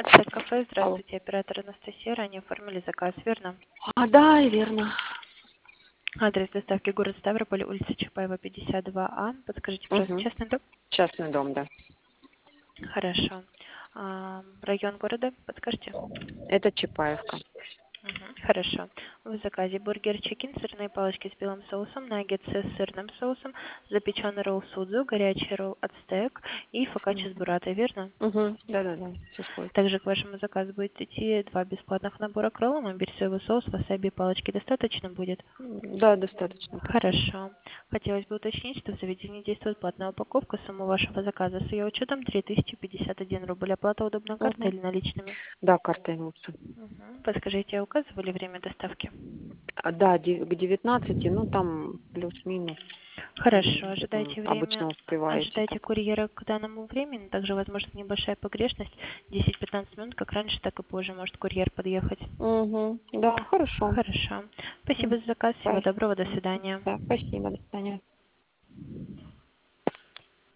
Отель кафе, Алло. здравствуйте, оператор Анастасия, ранее оформили заказ, верно? Да, и верно. Адрес доставки город Ставрополь, улица Чапаева, 52А. Подскажите, пожалуйста, Угу. частный дом? Частный дом, да. Хорошо. Район города, подскажите? Это Чапаевка. Хорошо. В заказе бургер чикен, сырные палочки с белым соусом, наггетсы с сырным соусом, запеченный ролл судзу, горячий ролл ацтек и фокаччо с бурратой, верно? Угу. Да-да-да, все сходит. Также к вашему заказу будет идти 2 бесплатных набора к роллам, имбирь-соевый соус, васаби и палочки достаточно будет? Да, достаточно, спасибо. Хорошо. Хотелось бы уточнить, что в заведении действует платная упаковка. Сумма вашего заказа с ее учетом 3051 рубль. Оплата удобной картой Угу. или наличными? Да, картой лучше. Подскажите, указывали время доставки? Да, к 19, ну там плюс-минус. Хорошо. Я думаю, Ожидайте время. обычно успеваете Ожидайте так. курьера к данному времени. Также, возможно, небольшая погрешность. 10-15 минут, как раньше, так и позже может курьер подъехать. Угу. Да, хорошо. Хорошо. Спасибо за заказ. Всего доброго. До Спасибо. свидания. Да, спасибо. До свидания.